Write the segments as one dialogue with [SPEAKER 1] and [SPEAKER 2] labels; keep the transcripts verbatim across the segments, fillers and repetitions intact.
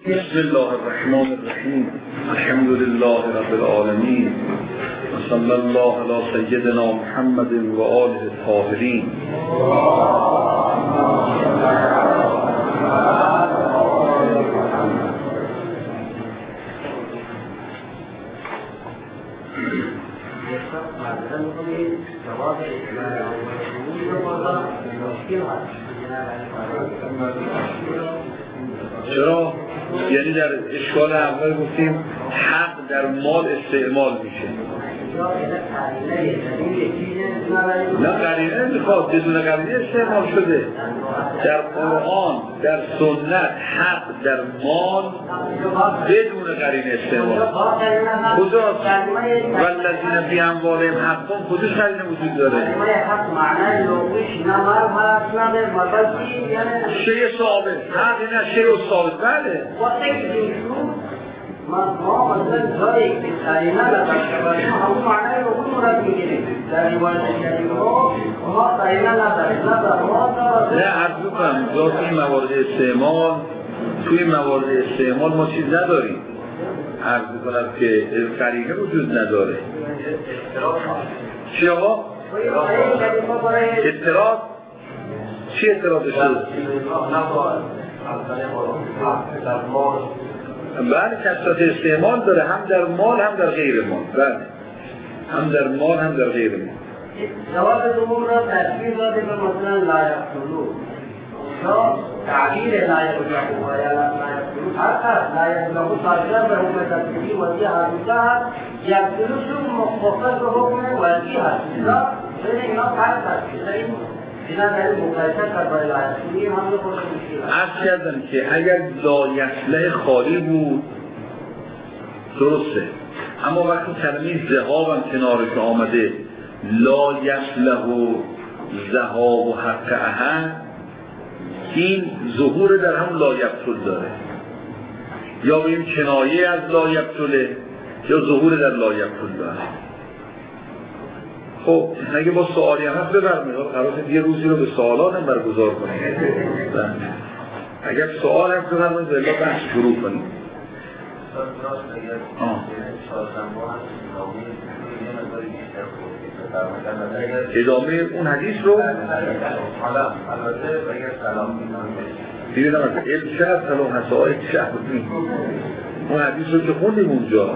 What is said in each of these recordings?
[SPEAKER 1] بسم الله الرحمن الرحیم الحمد لله رب العالمین و صلی الله علی سیدنا محمد و آله الطاهرین. چرا؟ یعنی در اشکال اول گفتیم حق در مال استعمال میشه. نه قرینه میخواد، بدون قرینه استعمال شده. در قرآن در سنت حق در مال بدون قرینه استعمال. کجاست؟ والذین فی اموالهم حق کجاش قرینه وجود داره؟ شیء ثابت، حق نه شیء ثابت. بله
[SPEAKER 2] ما ما مثلا جایی که قرینه نداشته باشیم همون معنی رو خود مراد میگیریم. در روایت شریف ها ما قرینه نداریم، نه در ما نه.
[SPEAKER 1] نه عرض کنم ذات این موارد استعمال، توی موارد استعمال ما چیز نداریم. عرض کنم که قرینه وجود نداره. چی آقا؟ اعتراض؟ چی اعتراض شد؟ بله کثرت استعمال داره، هم در مال هم در غیر مال. بله هم در مال هم در غیر مال.
[SPEAKER 2] جواب دوم را تشبیه داده به مثلا لا یقتلون. یا تعبیر لا یقتلون و یا لا یقتلون حتی لا یقتلون تاجر به حکم تکلیفی وزی حدیثه هست، یقتلون مختصر به حکم وزی هست. بین اینا فرق هست.
[SPEAKER 1] عرض کردم که اگر لا یصلح خالی بود درسته، اما وقتی کلمه ذهاب هم کنارش آمده لا یصلح و ذهاب و حق احد، این ظهور در هم لا یقتل داره، یا به این کنایه از لا یقتله یا ظهور در لا یقتل داره. خب اگه با سوالی هم هست ببرمید، قرار یه روزی رو به سوالات هم برگزار کنیم. اگر سوال هم ببرمید بلا بحث شروع کنیم. ادامه اون حدیث رو دیدم از علم شهر سلام حسائل شهر بودیم، اون حدیث رو که خوندیم اونجا.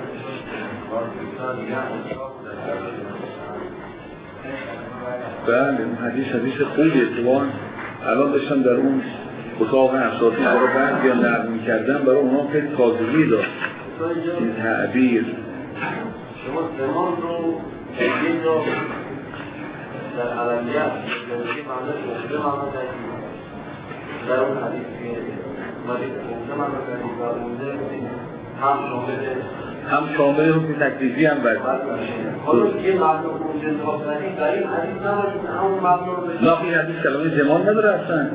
[SPEAKER 1] بله اون حدیث حدیث خوبی اتفاقاً الان داشتم در اون اتاق اساسی برای بعد یا نقل می‌کردم، برای اونا خیلی تازگی داشت این تعبیر.
[SPEAKER 3] شما زمان رو یک جا در عربیت زندگی معنی مخده معنی دارید در اون حدیث که مالی مخده معنی دارید و اونده هم شامل
[SPEAKER 1] هم شامل حکم تکلیفی هم برد.
[SPEAKER 3] حالا یه مبنی خروج انتخاب کردیم در این حدیث نباشید همون مبنی رو بشید.
[SPEAKER 1] نه این حدیث کلمه زمان نداره اصلا.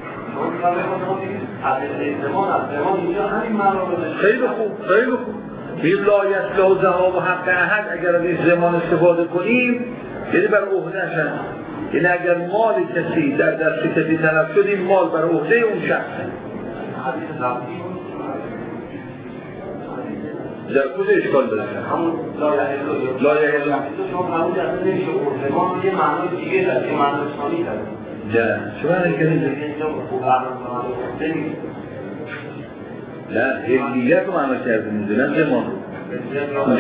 [SPEAKER 1] خیلی خوب خیلی خوب. بیر لا یصلح و ذهاب و حق احد اگر از این زمان استفاده کنیم یعنی بر عهده شد. یعنی اگر مال کسی در دست کسی طلب شد این مال بر عهده اون شخصه. در کجا اشکال داره؟
[SPEAKER 3] همون
[SPEAKER 1] لایه هلو
[SPEAKER 3] شما همون جسد نمیشه زمان یه معنی دیگه داره، یه معنی اسلامی داره.
[SPEAKER 1] نه چه معنی کنید؟ نه هلیت رو معنا کرده میده نه زمان رو اونجا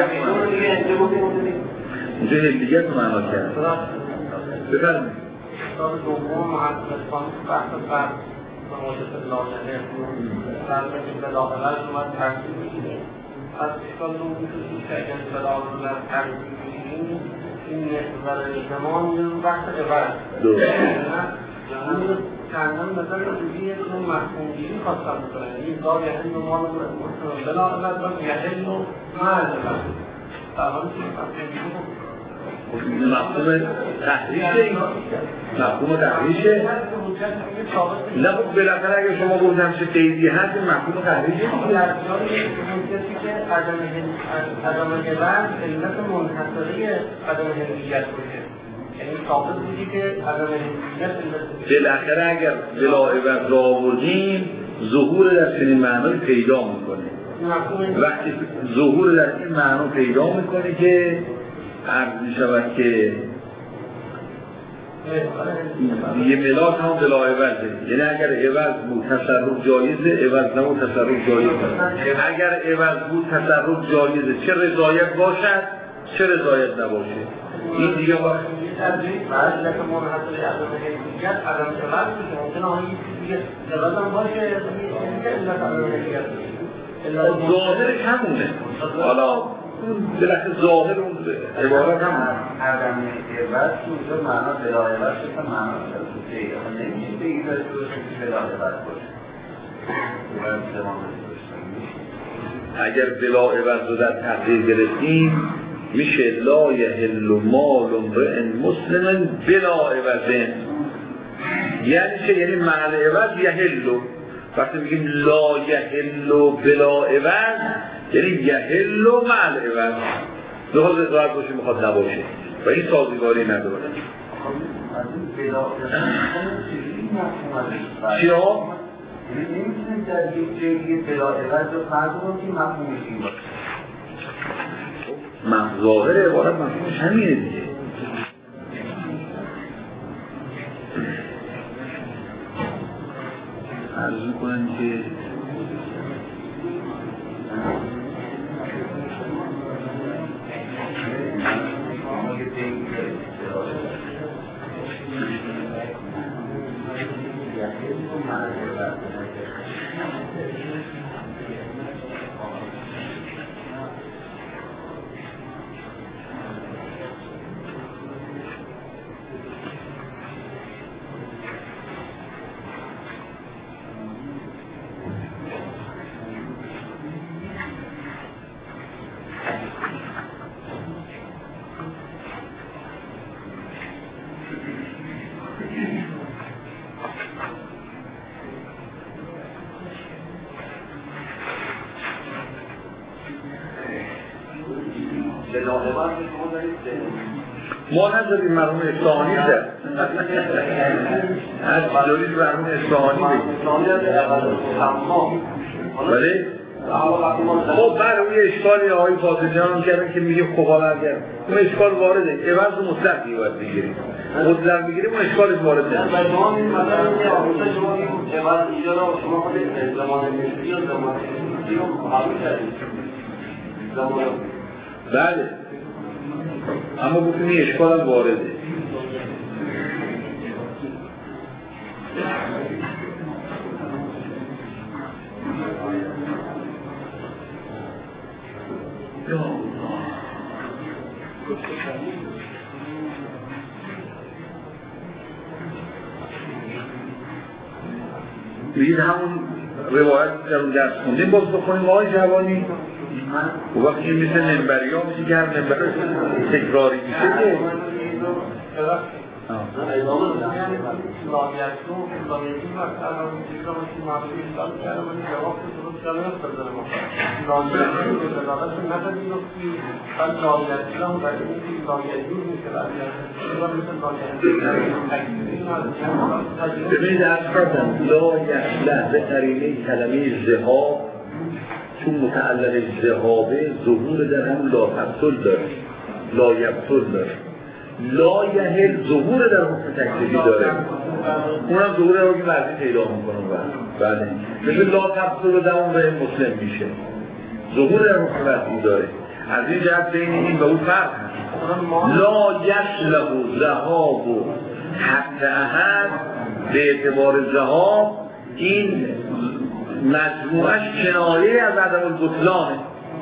[SPEAKER 1] هلیت رو معنا کرده. بفرمید
[SPEAKER 3] کتاب دوم محققان بحث فرق موجب لایحه فرق که بلاغت اومد ترتیب میشه. از اشکال دوم که اگر بلاغت ترتیب میشیم این برای زمان بحث عبارت درست کندن مثلا روی یک نوع محکومگیری خواستم بکنه این دار یحل و مال بلا اولاد باید یحل و مال در حالی که محکومگیری
[SPEAKER 1] مفهوم تحریشه این مفهوم تحریشه نه خب بالاخره اگه شما گفتم چه قیدی هست این مفهوم تحریشه
[SPEAKER 3] در جایی ممکنی که عدم هلن علت منحصره عدم هلیت باشه یعنی ثابت بودی که عدم هلیت
[SPEAKER 1] بالاخره اگر بلا عوض را آوردیم ظهور در چنین معنی پیدا میکنه. وقتی ظهور در این معنی پیدا میکنه که عرض میشود که یه ملاک هم بلا عوضه، یعنی اگر عوض بود تصرف جایزه، عوض نبود تصرف جایزه. اگر عوض بود تصرف جایزه، چه رضایت باشد چه رضایت نباشه. این دیگه وقت
[SPEAKER 3] بعد لکه منحصر عدم حیثیت عدم عوض میشه، ممکنه آن یه دیگه عوض هم باشه علت عدم حیثیت
[SPEAKER 1] ظاهرش همونه. حالا بلکه ظاهر اون عبارت هم
[SPEAKER 2] عدم عوض اونجا معنا بلا عوض شد تا معنا شد که نمیشه بگید داره که بلا عوض باشه.
[SPEAKER 1] اگر بلا عوض رو در تقدیر گرفتیم میشه لا یحل مال امرئ مسلم بلا عوض. یعنی چه؟ یعنی معنی عوض یحل. وقتی میگیم لا یحل بلا عوض یعنی یحل مع العوض. لحاظ ازاد باشه میخواد نباشه و این سازگاری نداره. چرا؟
[SPEAKER 2] نمیتونیم در یک جایی بلا عوض رو فرض کنیم که مفهومش این باشه.
[SPEAKER 1] ظاهر عبارت مفهومش همینه دیگه. عرض میکنن که ما نداریم مرحوم اصفهانی ده از دارید مرحوم اصفهانی بگید. خب بر اون یه اشکالی آقای فاضلیان هم کردن که میگه خب حالا اگر اون اشکال وارده عوض و مطلق دیگه باید بگیریم، مطلق بگیریم اون اشکالش وارد نه.
[SPEAKER 2] و شما این مثلا این آموزه شما این عوض اینجا را شما خود زمان مشتی یا زمان مشتی رو حامی کردید زمان.
[SPEAKER 1] بله اما بکنی این اشکال هم وارده. بگید همون روایت در اون درس خوندیم باز بخونیم آقای جوانی و وقتی مثل نمبری ها میشه که هر نمبری تکراری میشه که ببینید از کردم لا یحله به قرینه کلمه ذهاب چون متعلق ذهابه ظهور در همون لا تبطل داره، لا یبطل داره. لا یحل ظهور در حکم تکلیفی داره، اونم ظهور در حکم وضعی پیدا میکنه. بله مثل لا تبطل در اون به مسلم میشه، ظهور در حکم وضعی داره. از این جهت بین این و اون فرق هست. لا یشله و ذهاب و حق احد به اعتبار ذهاب این مجموعش کنایه از عدم البطلانه.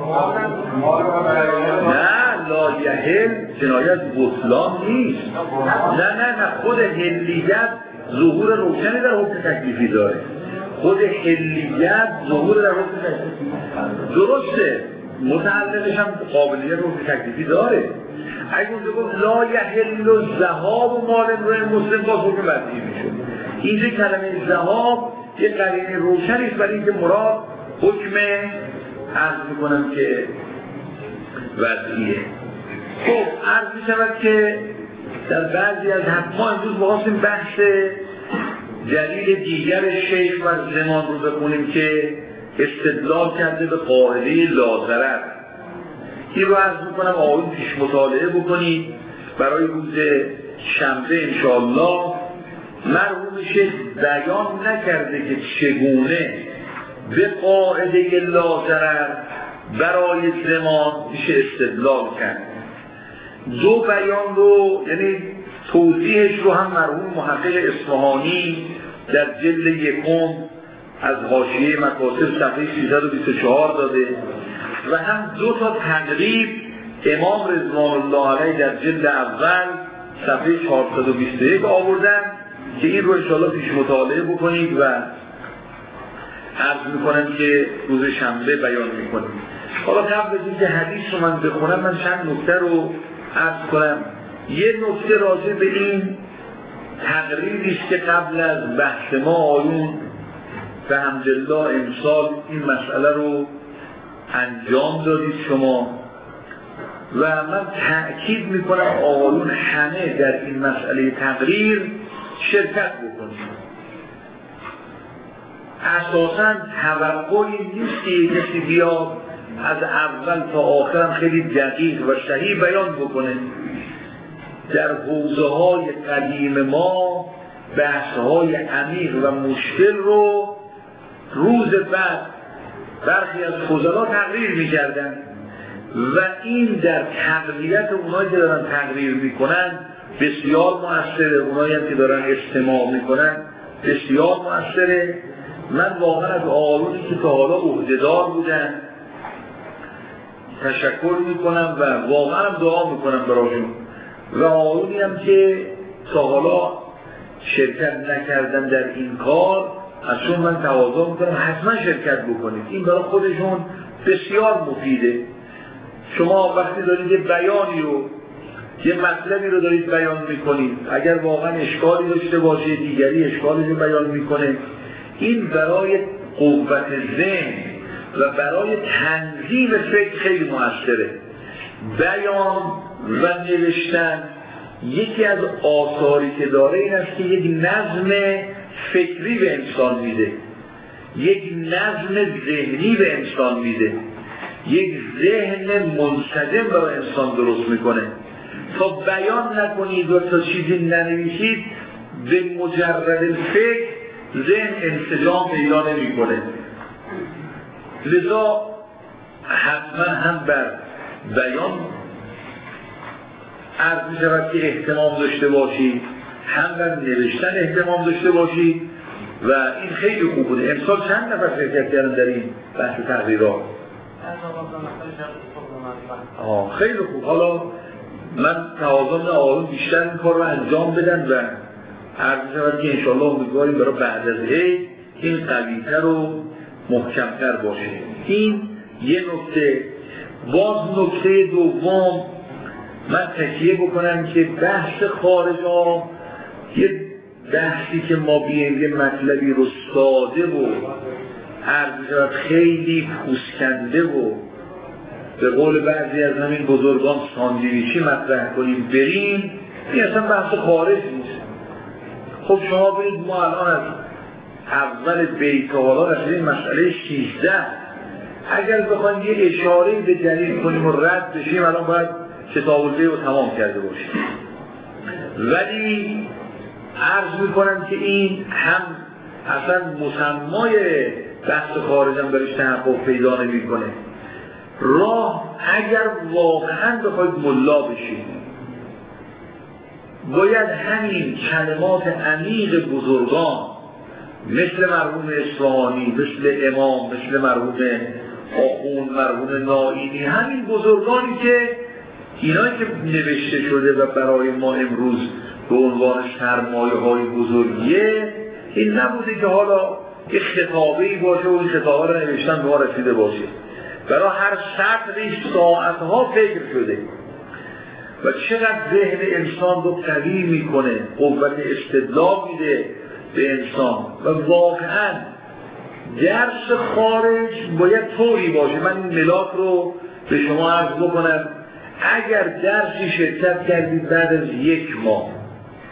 [SPEAKER 1] نه لا یحل کنایه از بطلان نیست. نه نه نه خود حلیت ظهور روشنی در حکم تکلیفی داره. خود حلیت ظهور در حکم تکلیفی درسته، متعلقش هم قابلیت حکم تکلیفی داره. اگه اونجا گفت لا یحل و ذهاب و مال امرئ مسلم باز حکم وضعی میشه. اینجا کلمه ذهاب یه قرینه روشنی است برای اینکه مراد حکم عرض میکنم که وضعیه. خب عرض میشود که در بعضی از حق ما امروز بخواستیم بحث دلیل دیگر شیخ و زمان رو بخونیم که استدلال کرده به قاعده لاضرر. این رو عرض میکنم آقایون پیش مطالعه بکنید برای روز شنبه انشاءالله. مرحوم شیخ بیان نکرده که چگونه به قاعده لاضرر برای زمان میشه استدلال کرد. دو بیان رو یعنی توضیحش رو هم مرحوم محقق اصفهانی در جلد یکم از حاشیه مکاسب صفحه سیصد و بیست و چهار داده و هم دو تا تقریب امام رضوان الله علیه در جلد اول صفحه چهارصد و بیست و یک آوردن که این رو انشاءالله پیش مطالعه بکنید و عرض میکنم که روز شنبه بیان میکنیم. حالا قبل از اینکه حدیث رو من بخونم من چند نکته رو عرض کنم. یه نکته راجع به این تقریبی است که قبل از بحث ما آیون به حمدالله امسال این مسئله رو انجام دادید شما و من تأکید میکنم آیون همه در این مسئله تقریر شرکت بکنید. اساساً توقعی نیست که کسی بیاد از اول تا آخر خیلی دقیق و صحیح بیان بکنه. در حوزه های قدیم ما بحث های عمیق و مشکل رو روز بعد برخی از فضلا تقریر می کردن و این در تقریرات اونایی که دارن تقریر می کنن بسیار مؤثره. اونایی هم که دارن استماع می کنن بسیار مؤثره. من واقعا از آقایونی که تا حالا عهده‌دار بودن تشکر میکنم و واقعا دعا میکنم براشون و آقایونی هم که تا حالا شرکت نکردن در این کار ازشون من تقاضا میکنم حتما شرکت بکنید. این برای خودشون بسیار مفیده. شما وقتی دارید یه بیانی رو یه مطلبی رو دارید بیان میکنید اگر واقعا اشکالی داشته باشه دیگری اشکالی رو بیان میکنه این برای قوت ذهن و برای تنظیم فکر خیلی موثره. بیان و نوشتن یکی از آثاری که داره این است که یک نظم فکری به انسان میده، یک نظم ذهنی به انسان میده، یک ذهن منسجم برای انسان درست میکنه. تا بیان نکنید و تا چیزی ننویسید به مجرد فکر ذهن انسجام پیدا نمیکنه. لذا حتما هم بر بیان عرض می شود که اهتمام داشته باشید، هم بر نوشتن اهتمام داشته باشید و این خیلی خوب بوده. امسال چند نفر شرکت کردن در این بحث تقریرات؟ آه خیلی خوب. حالا من تقاضا آقایون بیشتر این کار رو انجام بدن و عرض می شود که انشاءالله امیدواریم برای بعد از عید این قوی‌تر و محکمتر باشه. این یه نکته. باز نکته دوم من تکیه بکنم که بحث خارج ها یه بحثی که ما بیاییم یه مطلبی رو ساده و عرض خیلی پوسکنده و به قول بعضی از همین بزرگان ساندویچی مطرح کنیم بریم، این اصلا بحث خارج نیست. خب شما برید ما الان از اول بیت حالا رسیدیم مسئله شیزده، اگر بخوایم یه اشاره‌ای به دلیل کنیم و رد بشیم الان باید کتاب البیع رو تمام کرده باشیم. ولی عرض میکنم که این هم اصلا مسمای بحث خارجم برش تحقق پیدا نمیکنه. راه اگر واقعا بخواید ملا بشید باید همین کلمات عمیق بزرگان مثل مرحوم اصفهانی، مثل امام، مثل مرحوم آخوند، مرحوم نائینی، همین بزرگانی که اینایی که نوشته شده و برای ما امروز به عنوان سرمایه های بزرگیه، این نبوده که حالا یه خطابه‌ای باشه و این خطابه رو نوشتن به ما رسیده باشه. برای هر سطری ساعتها فکر شده و چقدر ذهن انسان رو قوی میکنه، قوت استدلال میده به انسان و واقعا درس خارج باید طوری باشه. من این ملاک رو به شما عرض بکنم، اگر درسی شرکت کردید بعد از یک ماه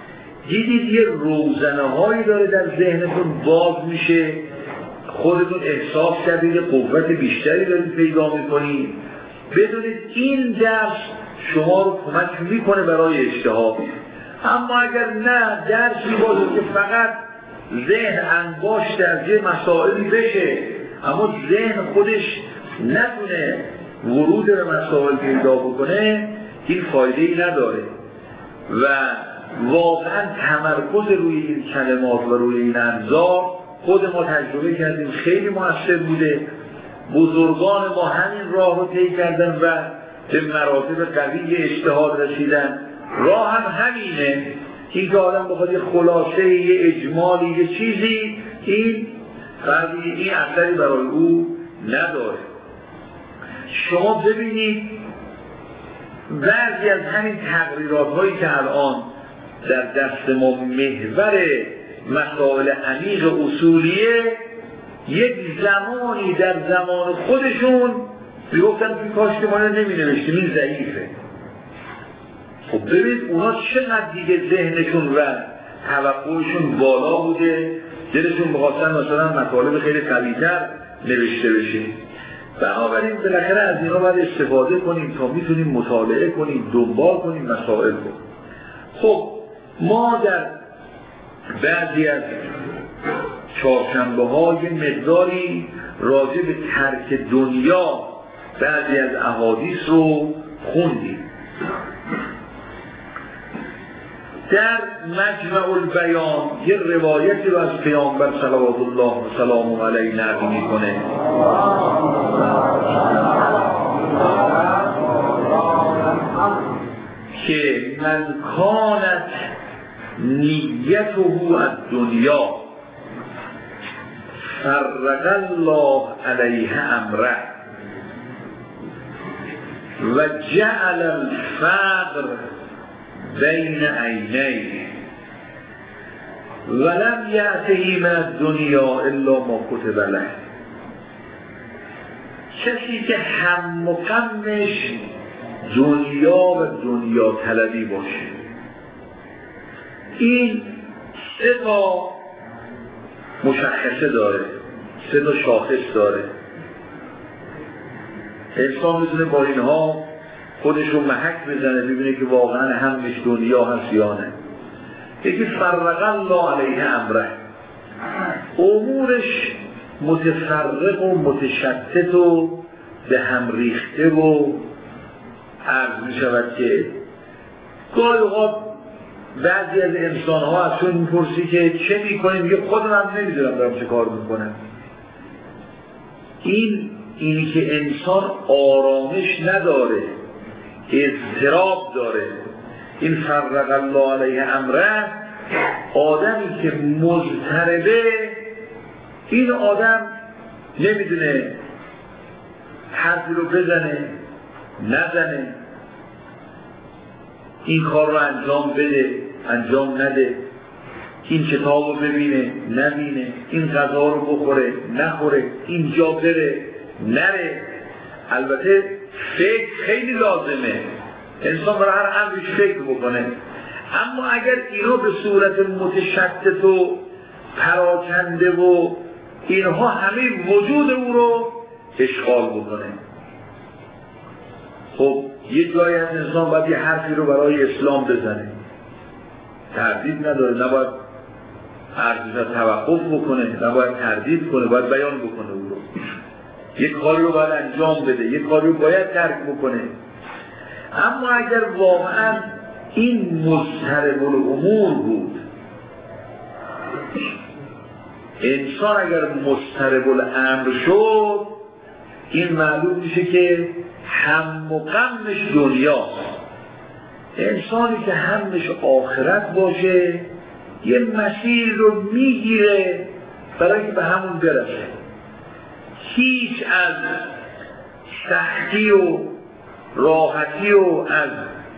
[SPEAKER 1] دیدید یه روزنه هایی داره در ذهنتون باز میشه، خودتون احساس کردید قوت بیشتری دارید پیدا میکنید، بدونید این درس شما رو کمک میکنه برای اجتهاد. اما اگر نه درسی باشه که فقط ذهن انباشت از یه مسائلی بشه اما ذهن خودش نتونه ورود به مسائل پیدا بکنه، این فایده ای نداره و واقعا تمرکز روی این کلمات و روی این انظار خود ما تجربه کردیم خیلی مؤثر بوده. بزرگان ما همین راه رو طی کردن و به مراتب قوی اجتهاد رسیدن. راه هم همینه، این که آدم بخواد یه خلاصه، یه اجمالی، یه چیزی، این فرقی، این اثری برای او نداره. شما ببینید بعضی از همین تقریرات هایی که الان در دست ما محور مسائل عمیق اصولیه، یک زمانی در زمان خودشون میگفتن که کاش که ما نمی نوشتیم، این ضعیفه. خب ببینید اونا چقدر دیگه ذهنشون و توقعشون بالا بوده، دلشون می‌خواستن مثلا مطالب خیلی قوی‌تر نوشته بشه. بنابراین بالاخره از اینا باید استفاده کنیم تا میتونیم مطالعه کنیم، دنبال کنیم مسائل رو. خب ما در بعضی از چهارشنبه ها یه مقداری راجع به ترک دنیا بعضی از احادیث رو خوندیم. در مجمع البیان یه روایتی رو از پیامبر صلوات الله و سلام علیه نقل میکنه که من کانت نیته از دنیا فرق الله علیه امره و جعل الفقر بین عینیه ولم یأته من الدنیا الا ما کتب له. کسی که هم و غمش دنیا و دنیا طلبی باشه، این سه تا مشخصه داره، سه تا شاخص داره. انسان میتونه با اینها خودش رو محک بزنه ببینه که واقعا همش دنیا هست یا نه. یکی فرق الله علیه امره، امورش متفرق و متشتت و به هم ریخته و عرض می شود که گاهی اوقات بعضی از انسان ها از چون میپرسی که چه میکنیم، میگه خودم هم نمیدونم دارم چه کار میکنم. این اینی که انسان آرامش نداره، اضطراب داره. این فرق الله علیه امره، آدمی که مضطربه، این آدم نمیدونه حرفی رو بزنه نزنه، این کار رو انجام بده انجام نده، این کتاب رو ببینه نبینه، این غذا رو بخوره نخوره، اینجا بره نره. البته فکر خیلی لازمه، انسان برای هر امرش فکر بکنه، اما اگر اینو به صورت متشتت و پراکنده و اینها همه وجود او رو اشغال بکنه. خب یه جایی از انسان باید یه حرفی رو برای اسلام بزنه، تردید نداره، نباید عرض توقف بکنه، نباید تردید کنه، باید بیان بکنه او رو. یک کاری رو باید انجام بده، یک کاری رو باید ترک بکنه. اما اگر واقعا این مضطرب الامور بود، انسان اگر مضطرب الامر شد، این معلوم میشه که هم و غمش دنیاست. انسانی که همش آخرت باشه یه مسیر رو میگیره برای که به همون برسه. هیچ از سختی و راحتی و از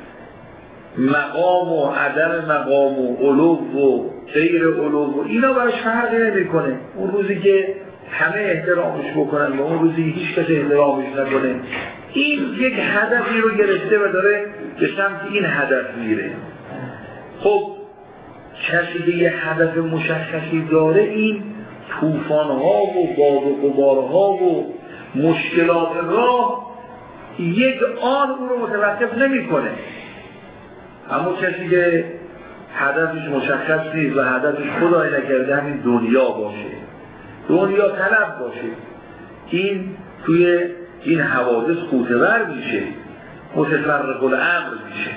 [SPEAKER 1] مقام و عدم مقام و علو و غیر علو و اینا براش فرقی نمی کنه. اون روزی که همه احترامش بکنن و اون روزی هیچ کس احترامش نکنه، این یک هدفی رو گرفته و داره به سمت این هدف میره. خب کسی که یه هدف مشخصی داره این طوفان‌ها و باد و غبارها و مشکلات راه یک آن او رو متوقف نمی‌کنه. اما کسی که هدفش مشخص نیست و هدفش خدای نکرده همین دنیا باشه، دنیا طلب باشه، این توی این حوادث غوطه‌ور میشه، متفرق الامر میشه.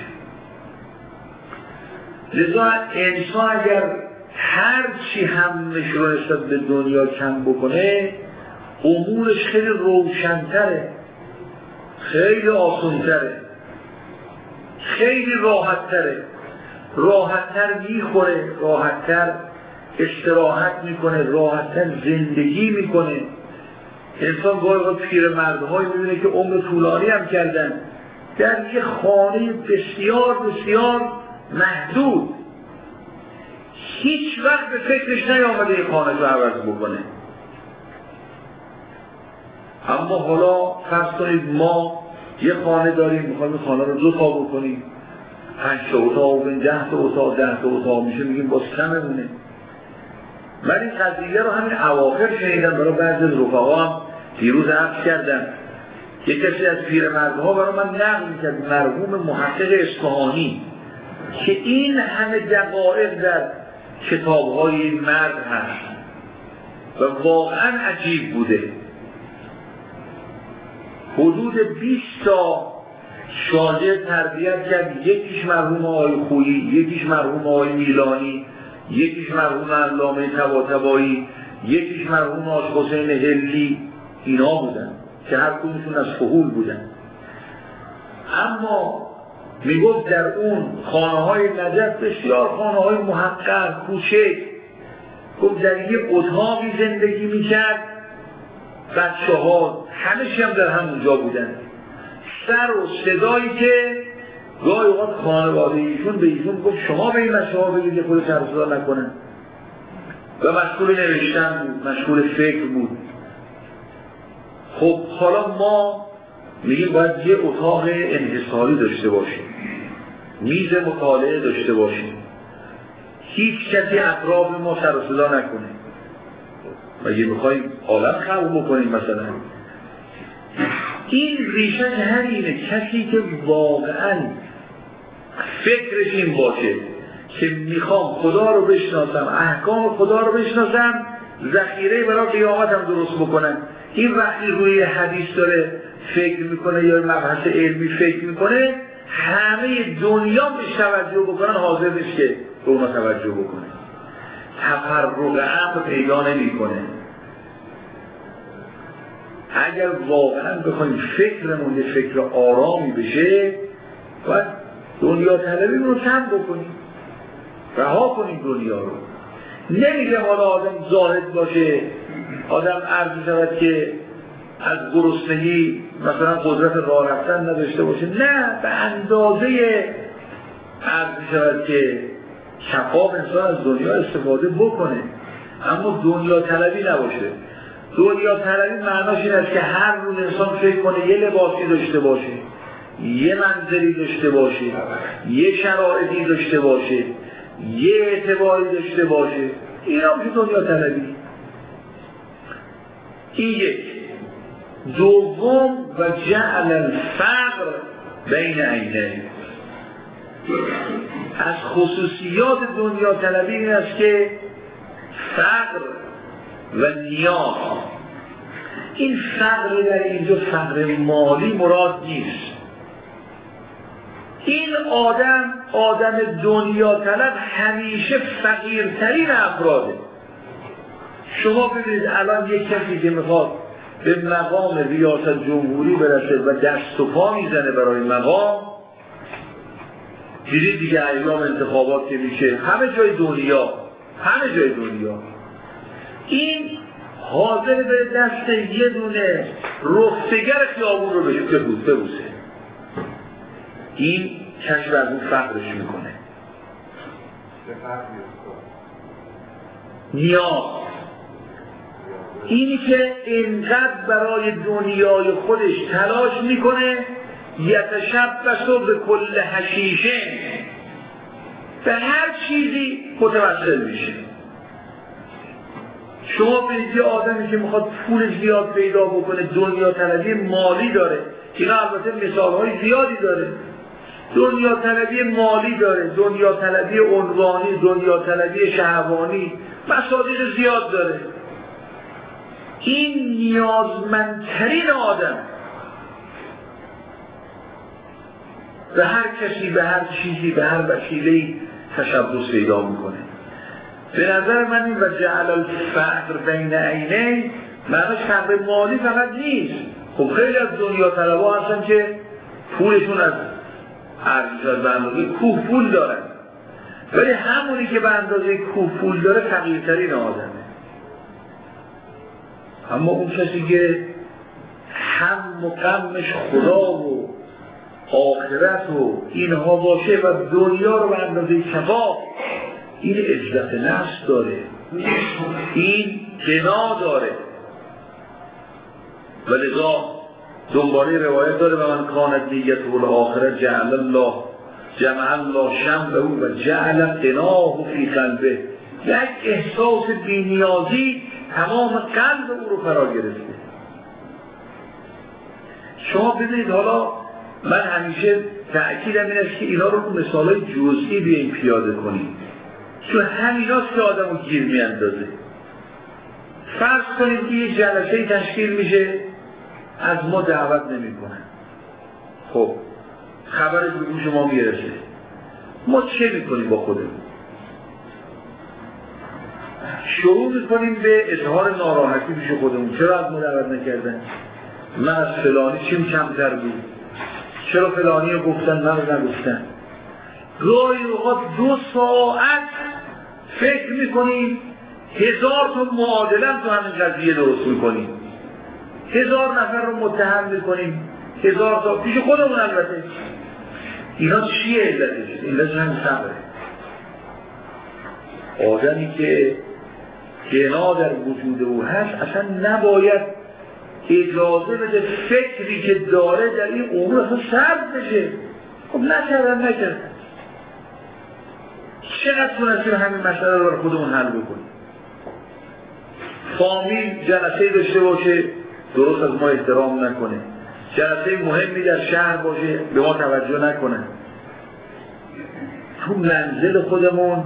[SPEAKER 1] لذا انسان اگر هر چی همش رو نسبت به دنیا کم بکنه، امورش خیلی روشن‌تره، خیلی آسان‌تره، خیلی راحت‌تره، راحت‌تر میخوره، راحت‌تر استراحت میکنه، راحت‌تر زندگی میکنه. انسان گاهی اوقات پیرمردهایی میبینه که عمر طولانی هم کردن در یه خانه بسیار بسیار محدود، هیچ وقت به فکرش نیامده یه خانه رو عوض بکنه. اما حالا فرض کنید ما یه خانه داریم، میخوایم این خانه رو دو تا بکنیم، پنج تا اتاق و ده تا اتاق، ده تا اتاق میشه، میگیم باز کممونه. من این قضیه رو همین اواخر شنیدم، برای بعضی از رفقا هم دیروز عرض کردم. یک کسی از پیرمردها برای من نقل میکرد، مرحوم محقق اصفهانی، که این همه دقایق در کتاب‌های این مرد هست و واقعا عجیب بوده. حدود بیست تا شاگرد تربیت کرد، یکیش مرحوم آقای خویی، یکیش مرحوم آقای میلانی، یکیش مرحوم علامه طباطبایی، یکیش مرحوم آج حسین هلی. اینا بودن که هر کدومشون از فحول بودن. اما میگفت در اون خانه های نجف بسیار خانه های محقر کوچک، گفت در یک اتاقی زندگی میکرد، بچه ها همه هم در همونجا بودن. سر و صدایی که گاهی اوقات خانواده ایشون به ایشون گفت شما به این بچه ها بگید که خود سر صدا نکنن، و مشغول نوشتن بود، مشغول فکر بود. خب حالا ما میگیم باید یه اتاق انحصاری داشته باشیم، میز مطالعه داشته باشیم، هیچ کسی اطراف ما سر و صدا نکنه. و اگه بخوایم عالم خلق بکنیم مثلا، این ریشه همینه. کسی که واقعا فکرش این باشه که میخوام خدا رو بشناسم، احکام خدا رو بشناسم، ذخیره برای قیامتم درست بکنم. این وقتی روی حدیث داره فکر میکنه یا مبحث علمی فکر میکنه، همه دنیا بهش توجه بکنن، حاضر نیست که به اونا توجه بکنه، تفرق امر پیدا نمیکنه. اگر واقعا بخوایم فکرمون یه فکر آرامی بشه، باید دنیا طلبی رو کم بکنیم، رها کنیم دنیا رو. نمیگه حالا آدم زاهد باشه، آدم عرض شود که از گرسنگی مثلا قدرت راه رفتن نداشته باشه، نه، به اندازه عرض شود که شفاف انسان از دنیا استفاده بکنه، اما دنیا طلبی نباشه. دنیا طلبی معناش این است که هر روز انسان فکر کنه یه لباسی داشته باشه، یه منزلی داشته باشه، یه شرایطی داشته باشه، یه اعتباری داشته باشه. این هم که دنیا طلبی. این یک. دوم، و جعل الفقر بین عینه. از خصوصیات دنیا طلبی این است که فقر و نیاز. این فقر در اینجا فقر مالی مراد نیست. این آدم آدم دنیا طلب همیشه فقیرترین افراده. شما ببینید الان یک کسی که میخواد به مقام ریاست جمهوری برسه و دست و پا میزنه برای مقام، دیدید دیگه ایام انتخابات که میشه همه جای دنیا، همه جای دنیا این حاضر به دست یه دونه رفتگر خیابون رو ببوسه. این کشف از اون فقرش میکنه. نیاز اینی که اینقدر برای دنیای خودش تلاش میکنه، یتشبث به کل حشیشه، به هر چیزی متوسل میشه. شما ببینید یه آدمی که میخواد پول زیاد پیدا بکنه، دنیا طلبی مالی داره، اینا البته مثالهای زیادی داره، دنیا طلبی مالی داره، دنیا طلبی عنوانی، دنیا طلبی شهوانی، مصادیق زیاد داره. این نیازمندترین آدم به هر کسی، به هر چیزی، به هر وسیله‌ای تشبث پیدا میکنه. به نظر من این و جعل الفقر بین عینی معناش فقر مالی فقط نیست. خب خیلی از دنیا طلبا هستن که پولشون از ارزش به اندازه کوه پول دارن، ولی همونی که به اندازه کوه پول داره فقیرترین آدمه. اما اون کسی که هم و غمش خدا و آخرت و اینها باشه و دنیا رو به اندازه کفاف، این عزت نفس داره، این غنا داره. ولذا دنباله روایت داره و من کانت نیته الاخره جعل الله جمع الله شمله و جعل غناه فی قلبه. یک احساس بی‌نیازی تمام قلب او رو فرا گرفته. شما ببینید، حالا من همیشه تأکیدم این است که اینا رو تو مثالای جزئی بیاییم پیاده کنیم، چون همیناست که آدم رو گیر میاندازه. فرض کنید که یه جلسه تشکیل میشه، از ما دعوت نمی کنن. خب خبرش به گوش ما میرسه، ما چه میکنیم با خودمون؟ شروع میکنیم به اظهار ناراحتی پیش خودمون. چرا از ما دعوت نکردن؟ من از فلانی چیم کمتر بود؟ چرا فلانی رو گفتن من رو نگفتن؟ گاهی اوقات دو ساعت فکر میکنیم، هزار تا معادلم تو همین قضیه درست میکنیم، هزار نفر رو متهم میکنیم، هزار تا پیش خودمون. البته اینا چیه علتش؟ علتش همین صبره. آدمی که غنا در وجود او هست اصلا نباید اجازه بده فکری که داره در این امور اصلا سرد بشه. خب نکردن نکردن چقدر تونستیم همین مسئله رو برای خودمون حل بکنیم؟ فامیل جلسه داشته باشه درست از ما احترام نکنه، جلسه مهمی در شهر باشه به ما توجه نکنه، تو منزل خودمون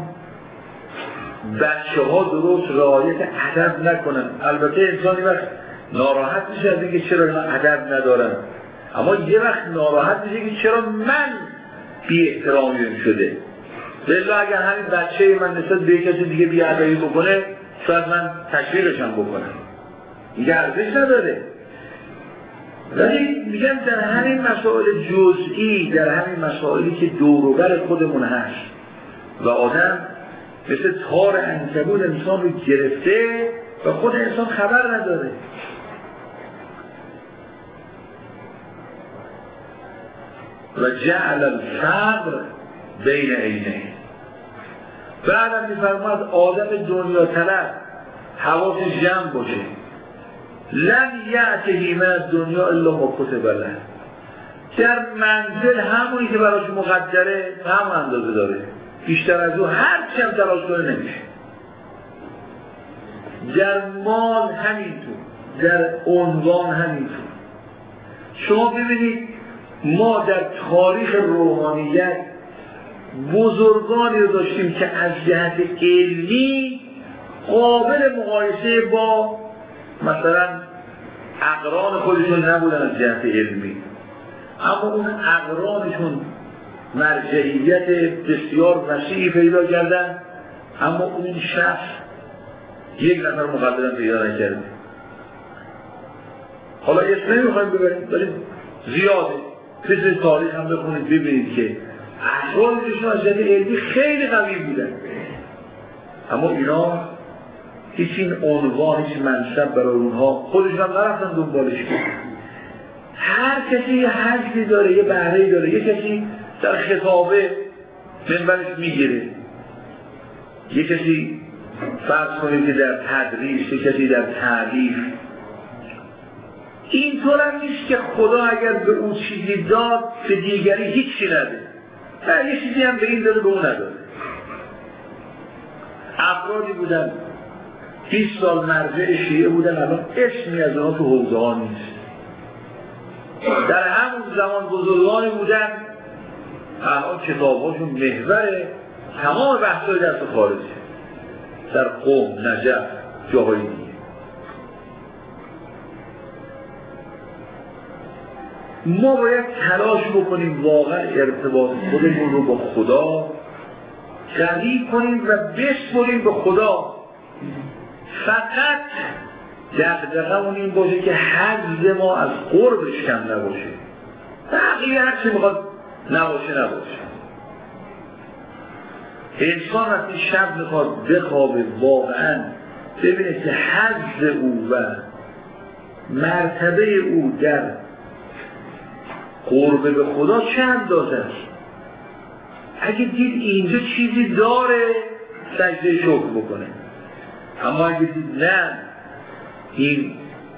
[SPEAKER 1] بچه ها درست رعایت ادب نکنن. البته انسانی وقت ناراحت میشه از اینکه چرا اینا ادب ندارن، اما یه وقت ناراحت میشه که چرا من بی احترامیم شده. لذا اگر همین بچه من نسبت به کسی دیگه بی ادبی بکنه، شاید من تشویقشم بکنم، دیگه ارزش نداره. ولی میگم در همین مسائل جزئی، در همین مسائلی که دور و بر خودمون هست و آدم مثل تار عنکبوت انسان رو گرفته و خود انسان خبر نداره. و جعل الفقر بین عینه. بعدم میفرماد آدم دنیا طلب حواسش جمع باشه، لن یأته من دنیا الا ما کتب له. در منزل همونی که براش مقدره همون اندازه داره، بیشتر از او هر چی هم تلاش کنه نمیشه. در مال همینطور، در عنوان همینطور. شما ببینید ما در تاریخ روحانیت بزرگانی رو داشتیم که از جهت علمی قابل مقایسه با مثلا اقران خودشون نبودن از جهت علمی، اما اون اقرانشون مرجعیت بسیار وسیعی پیدا کردن، اما اون شخص یک نفر مقدرم پیدا نکرده. حالا اسم نمیخوایم ببریم ولی زیاده، مثل تاریخ هم بخونید ببینید که احوالشون از جهت علمی خیلی قوی بودن، اما اینا هیچ این عنوان، هیچ منصب برای اونها خودشون هم نرفتن دنبالش. هر کسی یه حجمی داره، یه بهره‌ای داره. یه کسی در خطابه منبرش میگیره، یه کسی فرض کنید که در تدریس، یه کسی در تعلیف. اینطور هم نیست که خدا اگر به اون چیزی داد به دیگری هیچی نده، و یه چیزی هم به این داده به اون نداره. افرادی بودن بیست سال مرجع شیعه بودن، الان اسمی از اونها تو حوزه ها نیست. در همون زمان بزرگانی بودن الان کتاب‌هاشون محور تمام بحث‌های درس خارجی در قم، نجف، جاهای دیگه. ما باید تلاش بکنیم واقعا ارتباط خودمون رو با خدا قوی کنیم و بسپریم به خدا. فقط دغدغه‌مون این باشه که حظ ما از قربش کم نباشه، بقیه هر چی میخواد نباشه نباشه. انسان وقتی شب میخواد بخوابه واقعا ببینه که حظ او و مرتبه او در قرب به خدا چه اندازه است. اگه دید اینجا چیزی داره سجده شکر بکنه، اما اگه دید نه این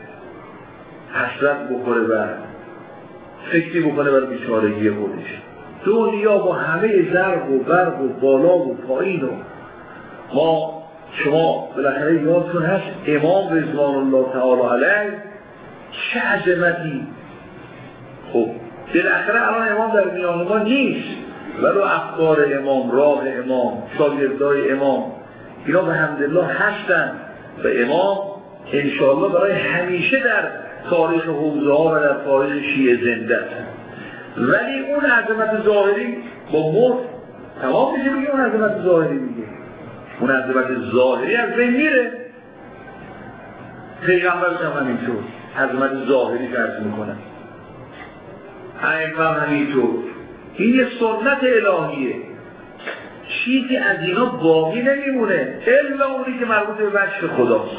[SPEAKER 1] حسرت بخوره و فکری بکنه بر بیچارگی خودش. دنیا با همه ضرب و برق و بالا و پایین و ما شما بالاخره یادتون هست امام رضوان الله تعالی علیه چه عظمتی. خب بالاخره الان امام در میان ما نیست، ولی افکار امام، راه امام، شاگردای امام اینا به حمدالله هستن و امام انشاءالله برای همیشه در تاریخ حوزه ها و در تاریخ شیعه زنده است. ولی اون عظمت ظاهری با مرد تمام میشه میگه، اون عظمت ظاهری میگه اون عظمت ظاهری از بین میره. پیغمبرش هم همینطور عظمت ظاهری فرض میکنن، ائمه هم همینطور. این یه سنت الهیه، چیزی از اینا باقی نمیمونه الا اونی که مربوط به وجه خداست،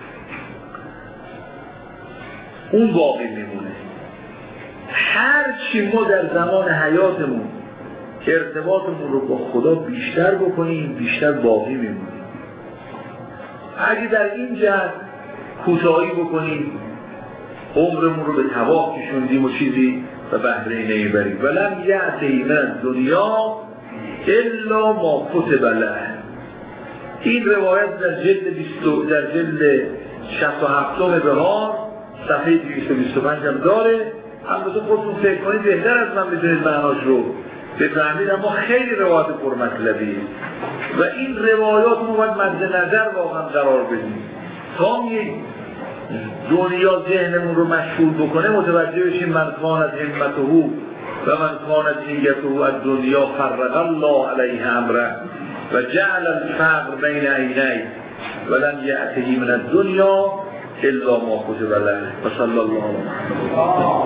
[SPEAKER 1] اون باقی میمونه. هر چی ما در زمان حیاتمون ارتباطمون رو با خدا بیشتر بکنیم بیشتر باقی میمونه. اگه در این جهت کوتاهی بکنیم عمرمون رو به تباه کشوندیم و چیزی و بهره نمیبریم. ولم یأتی من دنیا الا ما کتب له. این روایت در جلد بیست در جلد شصت و هفت بهار صفحه دویست و بیست و پنج هم داره. البته خودتون فکر کنید بهتر از من بدونید معناش رو بفهمید، اما خیلی روایت پرمطلبیه و این روایات رو باید مد نظر واقعا قرار بدیم تا یک دنیا ذهنمون رو مشغول بکنه متوجه بشیم من کانت همته و من کانت نیته از دنیا فرق الله علیه امره و جعل الفقر بین عینیه ولم یأته من الدنیا الا ما کتب له. و صلی الله علیه و